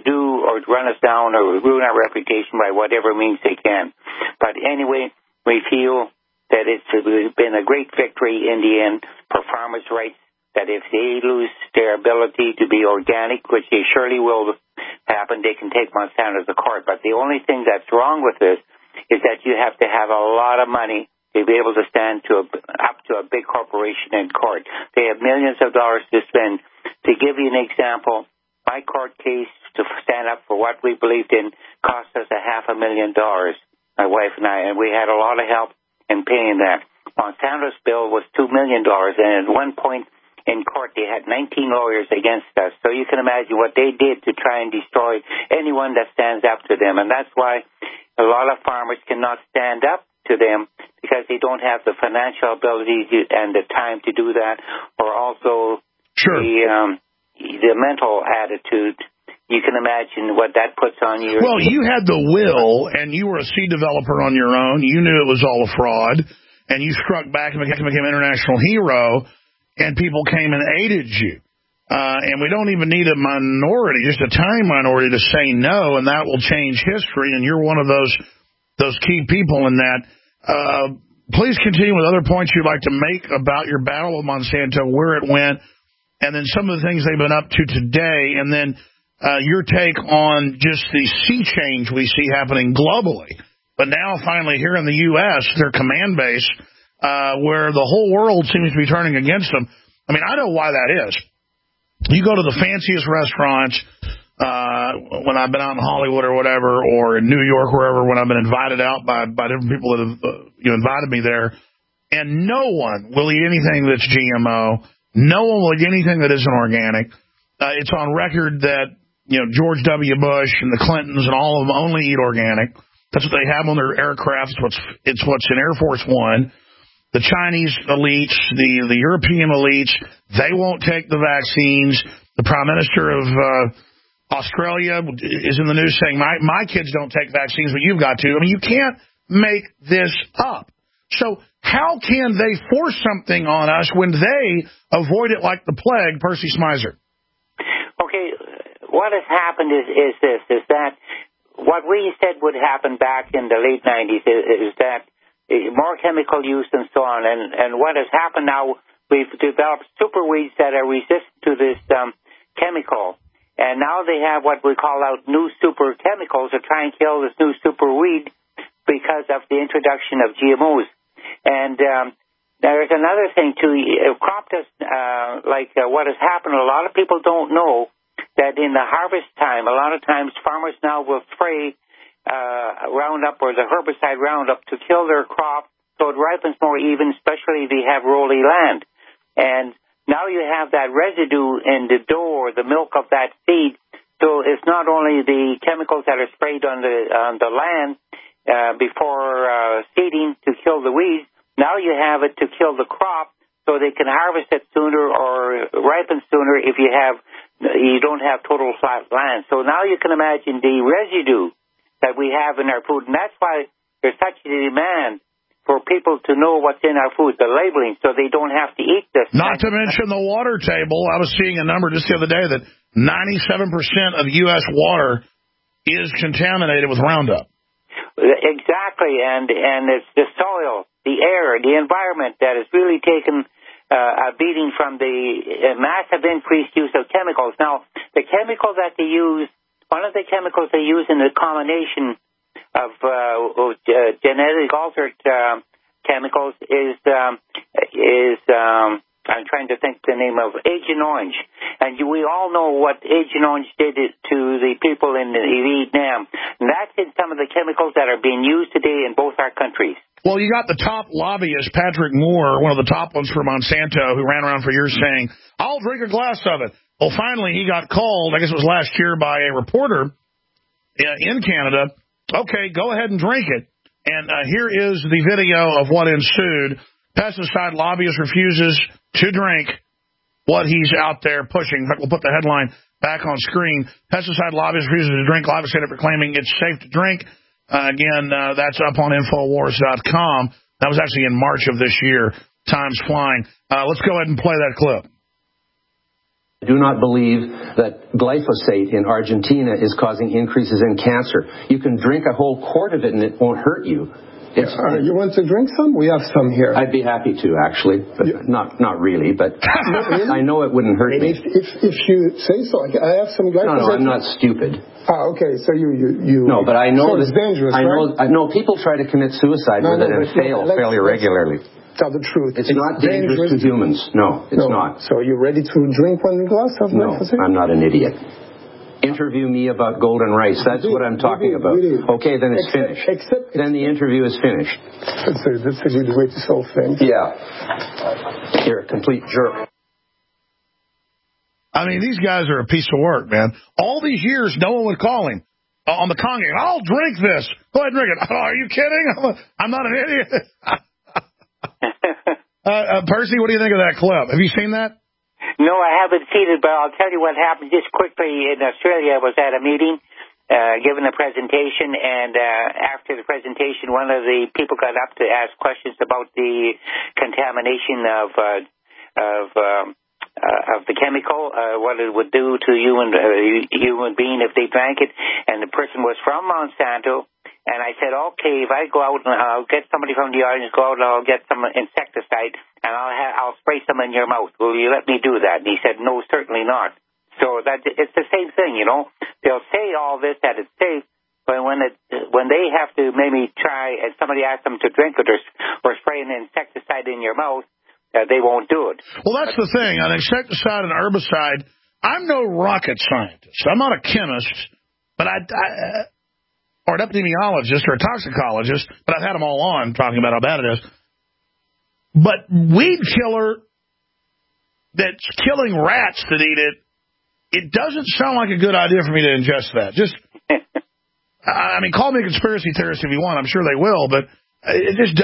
or run us down or ruin our reputation by whatever means they can. But anyway, we feel that it's been a great victory in the end for farmers' rights, that if they lose their ability to be organic, which they surely will happen, they can take Monsanto to court. But the only thing that's wrong with this is that you have to have a lot of money to be able to stand up to a big corporation in court. They have millions of dollars to spend. To give you an example, my court case to stand up for what we believed in cost us $500,000, my wife and I, and we had a lot of help in paying that. Monsanto's bill was $2 million, and at one point in court they had 19 lawyers against us. So you can imagine what they did to try and destroy anyone that stands up to them, and that's why a lot of farmers cannot stand up to them because they don't have the financial ability and the time to do that, or also the mental attitude. You can imagine what that puts on you. Well, you had the will, and you were a seed developer on your own. You knew it was all a fraud, and you struck back and became an international hero, and people came and aided you. And we don't even need a minority, just a tiny minority, to say no, and that will change history, and you're one of those key people in that. Please continue with other points you'd like to make about your battle with Monsanto, where it went, and then some of the things they've been up to today, and then your take on just the sea change we see happening globally. But now, finally, here in the U.S., their command base, where the whole world seems to be turning against them. I mean, I know why that is. You go to the fanciest restaurants when I've been out in Hollywood or whatever, or in New York, wherever, when I've been invited out by different people that have invited me there, and no one will eat anything that's GMO. No one will eat anything that isn't organic. It's on record that George W. Bush and the Clintons and all of them only eat organic. That's what they have on their aircraft. It's what's in Air Force One. The Chinese elites, the European elites, they won't take the vaccines. The Prime Minister of Australia is in the news saying, my kids don't take vaccines, but you've got to. I mean, you can't make this up. So how can they force something on us when they avoid it like the plague, Percy Smizer? Okay, what has happened is that what we said would happen back in the late 90s is that more chemical use and so on. And what has happened now, we've developed super weeds that are resistant to this chemical. And now they have what we call out new super chemicals to try and kill this new super weed because of the introduction of GMOs. And there's another thing, too. Crop dust, what has happened, a lot of people don't know that in the harvest time, a lot of times farmers now will spray Roundup or the herbicide Roundup to kill their crop so it ripens more even, especially if they have rolly land. And now you have that residue in the dough or the milk of that seed. So it's not only the chemicals that are sprayed on the land before seeding to kill the weeds. Now you have it to kill the crop so they can harvest it sooner or ripen sooner if you don't have total flat land. So now you can imagine the residue that we have in our food, and that's why there's such a demand for people to know what's in our food, the labeling, so they don't have to eat this. Not to mention the water table. I was seeing a number just the other day that 97% of U.S. water is contaminated with Roundup. Exactly, and it's the soil, the air, the environment that has really taken a beating from the massive increased use of chemicals. Now, the chemical that they use, one of the chemicals they use in the combination of genetic altered chemicals is I'm trying to think the name of Agent Orange. And we all know what Agent Orange did to the people in Vietnam. And that's in some of the chemicals that are being used today in both our countries. Well, you got the top lobbyist, Patrick Moore, one of the top ones for Monsanto, who ran around for years saying, I'll drink a glass of it. Well, finally, he got called, I guess it was last year, by a reporter in Canada. Okay, go ahead and drink it. And here is the video of what ensued. Pesticide lobbyist refuses to drink what he's out there pushing. In fact, we'll put the headline back on screen. Pesticide lobbyist refuses to drink glyphosate after claiming it's safe to drink. Again, that's up on Infowars.com. That was actually in March of this year. Time's flying. Let's go ahead and play that clip. I do not believe that glyphosate in Argentina is causing increases in cancer. You can drink a whole quart of it and it won't hurt you. You want to drink some? We have some here. I'd be happy to, actually, but not really. But I know it wouldn't hurt me. If you say so, I have some glyphosate. No, I'm not stupid. Okay, so you. No, but I know it's dangerous. I know people try to commit suicide with it and fail fairly regularly. Tell the truth. It's not dangerous to humans. No, it's not. So you're ready to drink one glass of glyphosate? No, I'm not an idiot. Interview me about golden rice. That's what I'm talking about. Okay, then it's finished. Then the interview is finished. That's a good way to solve things. Yeah. You're a complete jerk. I mean, these guys are a piece of work, man. All these years, no one would call him on the Kong game. I'll drink this. Go ahead and drink it. Oh, are you kidding? I'm not an idiot. Percy, what do you think of that clip? Have you seen that? No, I haven't seen it, but I'll tell you what happened just quickly. In Australia, I was at a meeting, giving a presentation, and after the presentation, one of the people got up to ask questions about the contamination of the chemical, what it would do to human being if they drank it. And the person was from Monsanto, And I said, okay, if I go out and I'll get somebody from the audience, go out and I'll get some insecticide, and I'll spray some in your mouth. Will you let me do that? And he said, no, certainly not. So it's the same thing, you know. They'll say all this, that it's safe, but when they have to maybe try, and somebody asks them to drink it or spray an insecticide in your mouth, they won't do it. Well, that's the thing. An insecticide and herbicide, I'm no rocket scientist. I'm not a chemist, but or an epidemiologist or a toxicologist, but I've had them all on talking about how bad it is. But weed killer that's killing rats that eat it, it doesn't sound like a good idea for me to ingest that. Just, I mean, call me a conspiracy theorist if you want. I'm sure they will, but it just,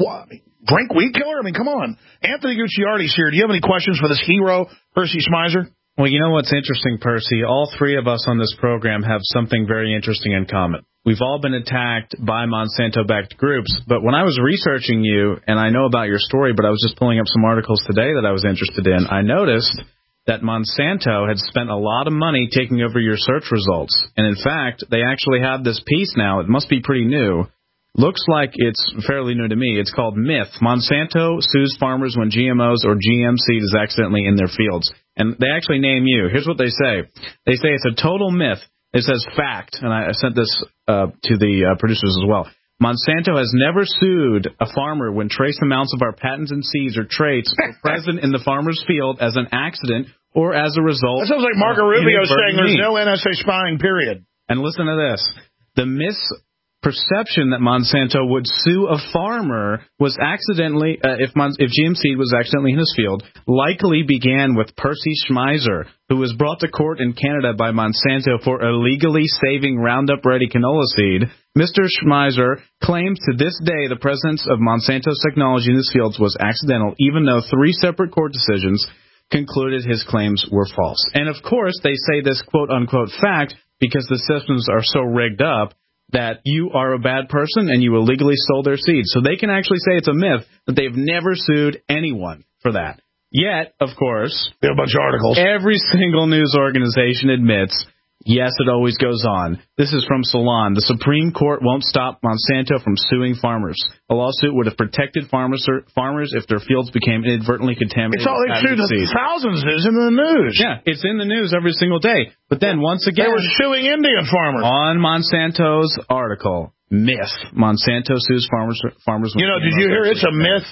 drink weed killer? I mean, come on. Anthony Gucciardi's here. Do you have any questions for this hero, Percy Schmeiser? Well, you know what's interesting, Percy? All three of us on this program have something very interesting in common. We've all been attacked by Monsanto-backed groups, but when I was researching you, and I know about your story, but I was just pulling up some articles today that I was interested in, I noticed that Monsanto had spent a lot of money taking over your search results. And in fact, they actually have this piece now. It must be pretty new. Looks like it's fairly new to me. It's called Myth. Monsanto sues farmers when GMOs or GM seed is accidentally in their fields. And they actually name you. Here's what they say. They say it's a total myth. It says fact, and I sent this to the producers as well. Monsanto has never sued a farmer when trace amounts of our patents and seeds or traits were present in the farmer's field as an accident or as a result. That sounds like Marco Rubio saying there's no NSA spying, period. And listen to this. The misperception that Monsanto would sue a farmer was accidentally, if GM seed was accidentally in his field, likely began with Percy Schmeiser, who was brought to court in Canada by Monsanto for illegally saving Roundup Ready canola seed. Mr. Schmeiser claims to this day the presence of Monsanto's technology in his fields was accidental, even though 3 separate court decisions concluded his claims were false. And of course, they say this quote-unquote fact because the systems are so rigged up that you are a bad person and you illegally stole their seeds. So they can actually say it's a myth that they've never sued anyone for that. Yet, of course, a bunch of articles. Every single news organization admits, yes, it always goes on. This is from Salon. The Supreme Court won't stop Monsanto from suing farmers. A lawsuit would have protected farmers if their fields became inadvertently contaminated. It's all they sued thousands is in the news. Yeah, it's in the news every single day. But then once again, they were suing Indian farmers. On Monsanto's article, Myth. Monsanto sues farmers. You know, did you hear it's a myth?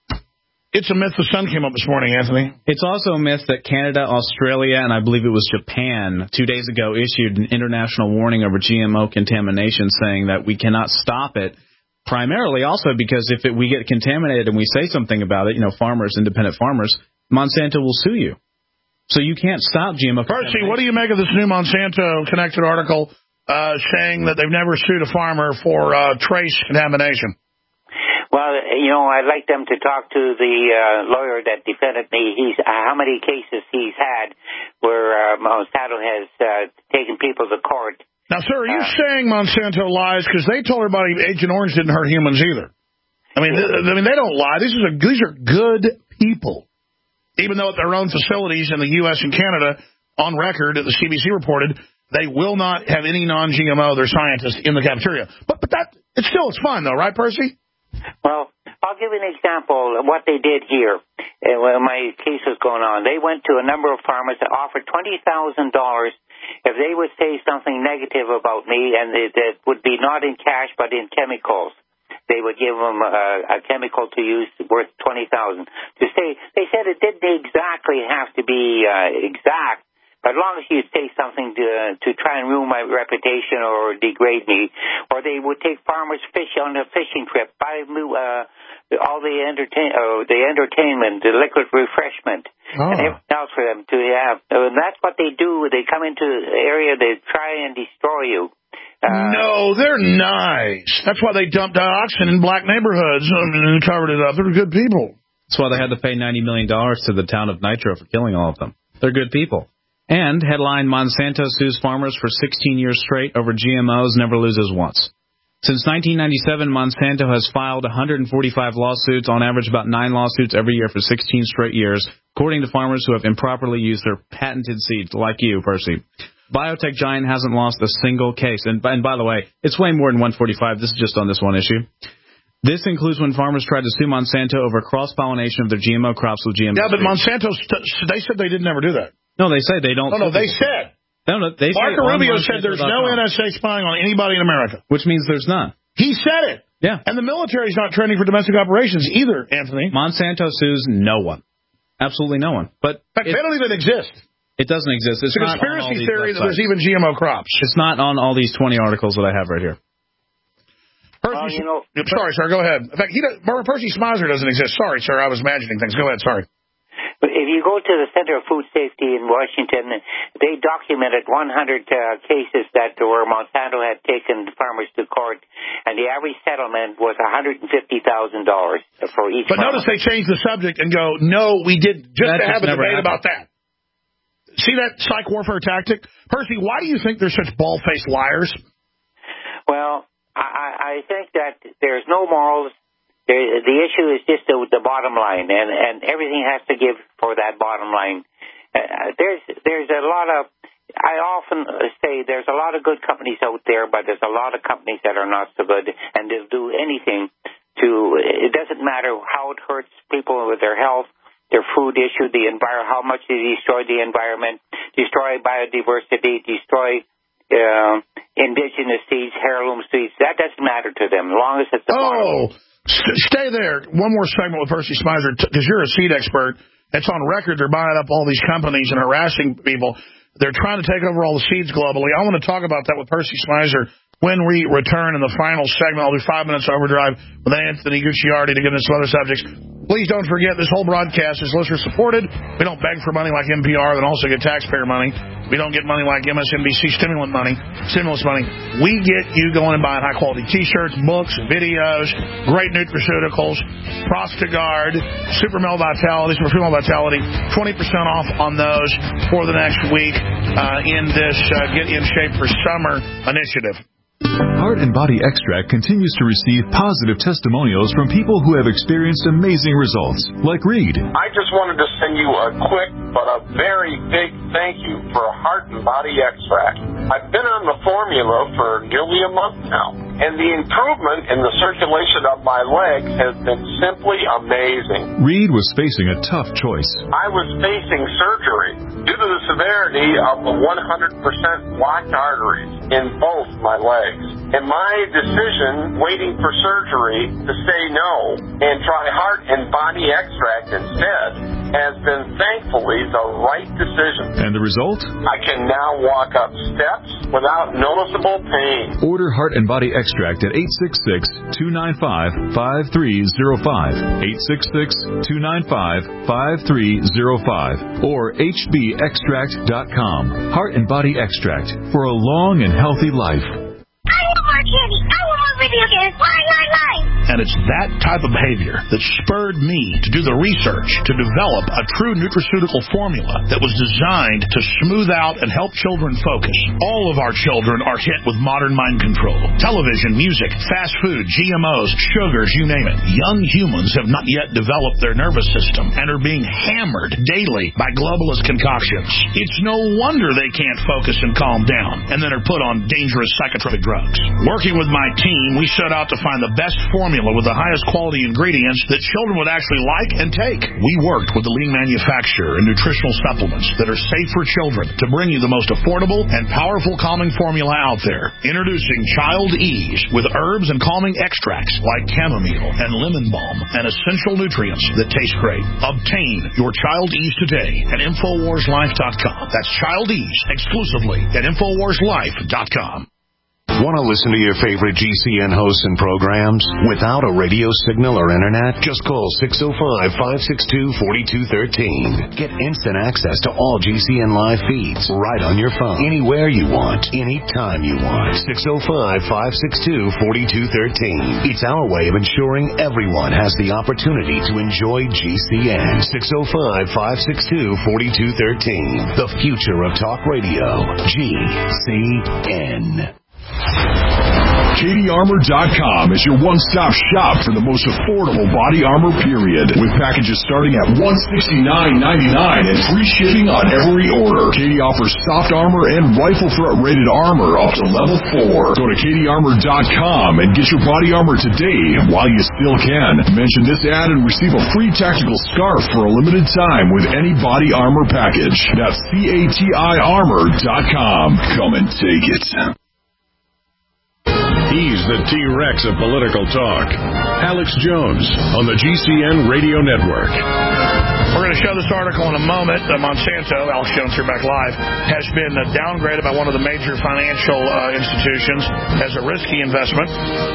It's a myth the sun came up this morning, Anthony. It's also a myth that Canada, Australia, and I believe it was Japan 2 days ago issued an international warning over GMO contamination, saying that we cannot stop it, primarily also because if we get contaminated and we say something about it, farmers, independent farmers, Monsanto will sue you. So you can't stop GMO contamination. Percy, what do you make of this new Monsanto-connected article saying that they've never sued a farmer for trace contamination? Well, I'd like them to talk to the lawyer that defended me. How many cases he's had where Monsanto has taken people to court. Now, sir, are you saying Monsanto lies? Because they told everybody Agent Orange didn't hurt humans either. I mean, they don't lie. These are good people. Even though at their own facilities in the U.S. and Canada, on record, the CBC reported, they will not have any non-GMO, their scientists, in the cafeteria. But it's fun, though, right, Percy? Well, I'll give you an example of what they did here when my case was going on. They went to a number of farmers that offered $20,000 if they would say something negative about me, and that would be not in cash but in chemicals. They would give them a chemical to use worth $20,000. They said it didn't exactly have to be exact, but as long as you say something to try and ruin my reputation or degrade me, or they would take farmers fishing on a fishing trip, buy all the entertainment, the liquid refreshment, and everything else for them to have. And that's what they do. They come into the area, they try and destroy you. No, they're nice. That's why they dumped dioxin in black neighborhoods and covered it up. They're good people. That's why they had to pay $90 million to the town of Nitro for killing all of them. They're good people. And headline, Monsanto sues farmers for 16 years straight over GMOs, never loses once. Since 1997, Monsanto has filed 145 lawsuits, on average about 9 lawsuits every year for 16 straight years, according to farmers who have improperly used their patented seeds, like you, Percy. biotech giant hasn't lost a single case. And by the way, it's way more than 145. This is just on this one issue. This includes when farmers tried to sue Monsanto over cross-pollination of their GMO crops with GMO. Yeah, but Monsanto, they said they didn't ever do that. No, they say they don't. No, they said. No, they Marco say Rubio said there's no NSA spying on anybody in America. Which means there's none. He said it. Yeah. And the military's not training for domestic operations either, Anthony. Monsanto sues no one. Absolutely no one. But in fact, they don't even exist. It doesn't exist. It's a not conspiracy theory that there's even GMO crops. It's not on all these 20 articles that I have right here. Sorry, sir. Go ahead. In fact, Percy Smizer doesn't exist. Sorry, sir. I was imagining things. Go ahead. Sorry. But if you go to the Center of Food Safety in Washington, they documented 100 cases that where Monsanto had taken farmers to court, and the average settlement was $150,000 for each. But notice they changed the subject and go, "No, we didn't." Just to have a debate about that. See that psych warfare tactic, Percy? Why do you think they're such bald-faced liars? Well, I think that there's no morals. The issue is just the bottom line, and everything has to give for that bottom line. There's a lot of, I often say there's a lot of good companies out there, but there's a lot of companies that are not so good, and they'll do anything it doesn't matter how it hurts people with their health, their food issue, the environment, how much they destroy the environment, destroy biodiversity, destroy indigenous seeds, heirloom seeds. That doesn't matter to them, as long as it's the bottom. Stay there. One more segment with Percy Smizer, because you're a seed expert. It's on record. They're buying up all these companies and harassing people. They're trying to take over all the seeds globally. I want to talk about that with Percy Smizer when we return in the final segment. I'll do 5 minutes overdrive with Anthony Gucciardi to get into some other subjects. Please don't forget, this whole broadcast is listener-supported. We don't beg for money like NPR and also get taxpayer money. We don't get money like MSNBC stimulus money. We get you going and buying high-quality T-shirts, books, videos, great nutraceuticals, Prostagard, Super Male Vitality, Super Female Vitality, 20% off on those for the next week in this Get in Shape for Summer initiative. Heart and Body Extract continues to receive positive testimonials from people who have experienced amazing results, like Reed. I just wanted to send you a quick but a very big thank you for Heart and Body Extract. I've been on the formula for nearly a month now, and the improvement in the circulation of my legs has been simply amazing. Reed was facing a tough choice. I was facing surgery due to the severity of the 100% blocked arteries in both my legs. And my decision, waiting for surgery, to say no and try Heart and Body Extract instead, has been thankfully the right decision. And the result? I can now walk up steps without noticeable pain. Order Heart and Body Extract at 866-295-5305, 866-295-5305, or hbextract.com. Heart and Body Extract for a long and healthy life. I want more candy. I want more video games. Why? And it's that type of behavior that spurred me to do the research to develop a true nutraceutical formula that was designed to smooth out and help children focus. All of our children are hit with modern mind control. Television, music, fast food, GMOs, sugars, you name it. Young humans have not yet developed their nervous system and are being hammered daily by globalist concoctions. It's no wonder they can't focus and calm down and then are put on dangerous psychotropic drugs. Working with my team, we set out to find the best formula with the highest quality ingredients that children would actually like and take. We worked with the leading manufacturer in nutritional supplements that are safe for children to bring you the most affordable and powerful calming formula out there. Introducing Child Ease with herbs and calming extracts like chamomile and lemon balm and essential nutrients that taste great. Obtain your Child Ease today at InfoWarsLife.com. That's Child Ease exclusively at InfoWarsLife.com. Want to listen to your favorite GCN hosts and programs without a radio signal or internet? Just call 605-562-4213. Get instant access to all GCN live feeds right on your phone, anywhere you want, anytime you want. 605-562-4213. It's our way of ensuring everyone has the opportunity to enjoy GCN. 605-562-4213. The future of talk radio. GCN. CatieArmor.com is your one-stop shop for the most affordable body armor period, with packages starting at $169.99 and free shipping on every order. Katie offers soft armor and rifle threat rated armor up to level 4. Go to CatieArmor.com and get your body armor today while you still can. Mention this ad and receive a free tactical scarf for a limited time with any body armor package. That's CatieArmor.com. Come and take it. He's the T-Rex of political talk. Alex Jones on the GCN Radio Network. We're going to show this article in a moment. Monsanto, Alex Jones here back live, has been downgraded by one of the major financial institutions as a risky investment.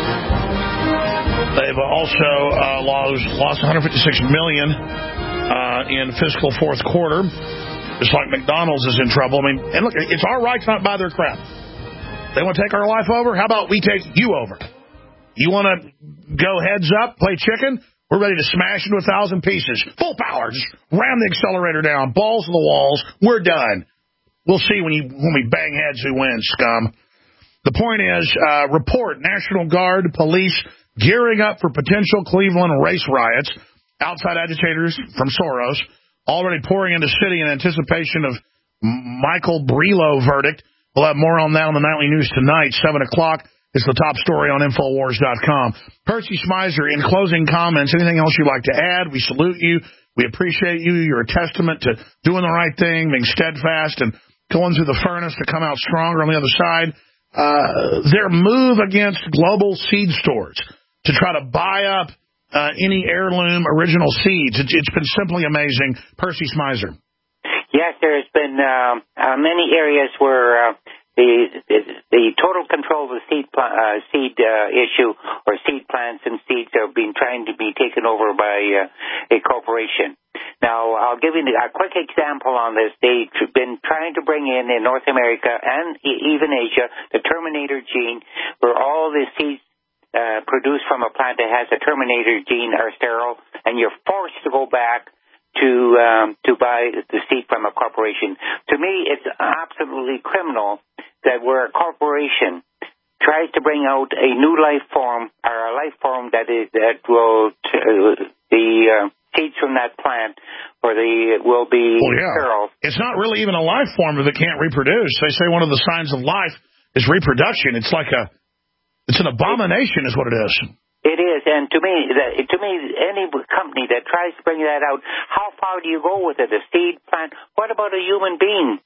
They've also lost $156 million in fiscal fourth quarter. Just like McDonald's is in trouble. I mean, and look, it's our right to not buy their crap. They want to take our life over? How about we take you over? You want to go heads up, play chicken? We're ready to smash into 1,000 pieces. Full power. Just ram the accelerator down. Balls to the walls. We're done. We'll see when we bang heads who wins, scum. The point is, report National Guard, police gearing up for potential Cleveland race riots. Outside agitators from Soros already pouring into city in anticipation of Michael Brelo verdict. We'll have more on that on the Nightly News tonight, 7 o'clock. It's the top story on Infowars.com. Percy Smizer, in closing comments, anything else you'd like to add? We salute you. We appreciate you. You're a testament to doing the right thing, being steadfast, and going through the furnace to come out stronger on the other side. Their move against global seed stores to try to buy up any heirloom original seeds. It's been simply amazing. Percy Smizer. Yes, there's been many areas where the total control of the seed issue, or seed plants and seeds, are being trying to be taken over by a corporation. Now, I'll give you a quick example on this. They've been trying to bring in North America and even Asia the Terminator gene, where all the seeds produced from a plant that has a Terminator gene are sterile, and you're forced to go back to buy the seed from a corporation. To me, it's absolutely criminal that where a corporation tries to bring out a new life form, or a life form that will the seeds from that plant will be sterile. It's not really even a life form if it can't reproduce. They say one of the signs of life is reproduction. It's like it's an abomination, is what it is. It is, and to me, any company that tries to bring that out, how far do you go with it? A seed plant? What about a human being?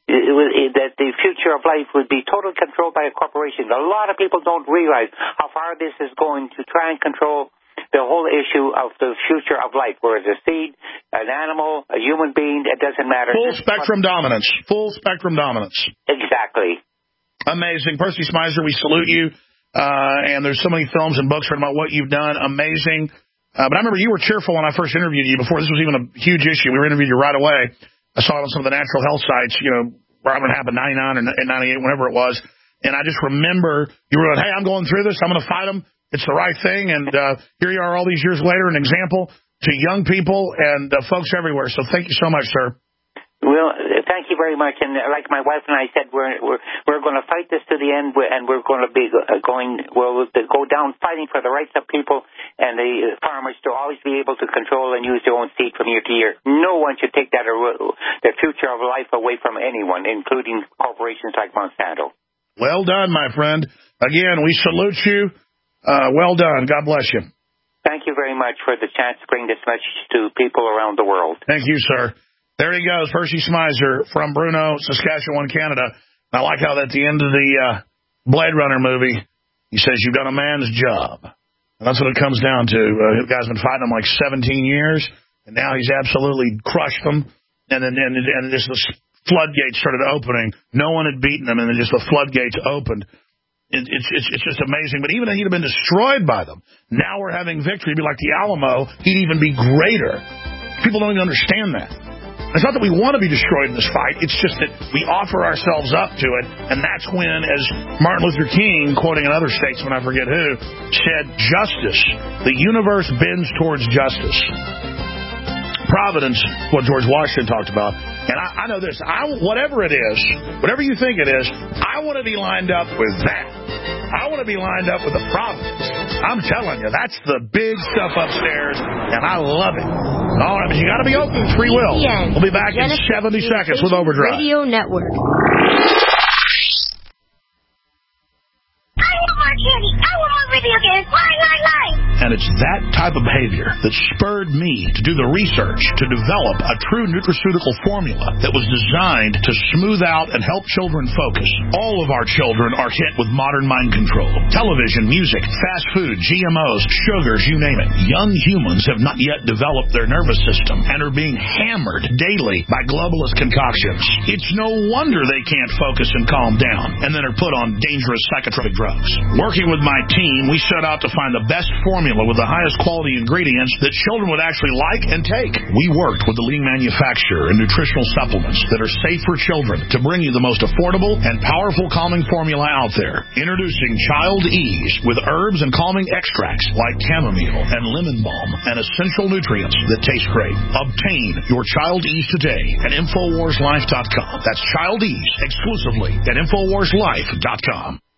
That the future of life would be totally controlled by a corporation. A lot of people don't realize how far this is going to try and control the whole issue of the future of life, whereas a seed, an animal, a human being, it doesn't matter. Full spectrum dominance. Full spectrum dominance. Exactly. Amazing. Percy Smizer, we salute you. And there's so many films and books written about what you've done. Amazing. But I remember you were cheerful when I first interviewed you before this was even a huge issue. We were interviewed you right away. I saw it on some of the natural health sites, where it happened 99 or 98, whenever it was. And I just remember you were like, hey, I'm going through this. I'm going to fight them. It's the right thing. And here you are all these years later, an example to young people and folks everywhere. So thank you so much, sir. Well, thank you very much. And like my wife and I said, we're going to fight this to the end, and we're going to be we'll go down fighting for the rights of people and the farmers to always be able to control and use their own seed from year to year. No one should take the future of life away from anyone, including corporations like Monsanto. Well done, my friend. Again, we salute you. Well done. God bless you. Thank you very much for the chance to bring this message to people around the world. Thank you, sir. There he goes, Percy Smizer from Bruno, Saskatchewan, Canada. I like how at the end of the Blade Runner movie, he says, you've done a man's job. And that's what it comes down to. The guy's been fighting them like 17 years, and now he's absolutely crushed them. And then just the floodgates started opening. No one had beaten them, and then just the floodgates opened. It's just amazing. But even if he'd have been destroyed by them, now we're having victory. It'd be like the Alamo. He'd even be greater. People don't even understand that. It's not that we want to be destroyed in this fight. It's just that we offer ourselves up to it. And that's when, as Martin Luther King, quoting another statesman, I forget who, said, justice. The universe bends towards justice. Providence, what George Washington talked about. And I know this. Whatever it is, whatever you think it is, I want to be lined up with that. I want to to be lined up with the Providence. I'm telling you, that's the big stuff upstairs, and I love it. All right, but you got to be open to free will. We'll be back in 70 seconds with Overdrive. Radio Network. I want more candy. I want more video games. Lie. And it's that type of behavior that spurred me to do the research to develop a true nutraceutical formula that was designed to smooth out and help children focus. All of our children are hit with modern mind control. Television, music, fast food, GMOs, sugars, you name it. Young humans have not yet developed their nervous system and are being hammered daily by globalist concoctions. It's no wonder they can't focus and calm down and then are put on dangerous psychotropic drugs. Working with my team, we set out to find the best formula with the highest quality ingredients that children would actually like and take. We worked with the leading manufacturer in nutritional supplements that are safe for children to bring you the most affordable and powerful calming formula out there. Introducing Child Ease with herbs and calming extracts like chamomile and lemon balm and essential nutrients that taste great. Obtain your Child Ease today at InfoWarsLife.com. That's Child Ease exclusively at InfoWarsLife.com.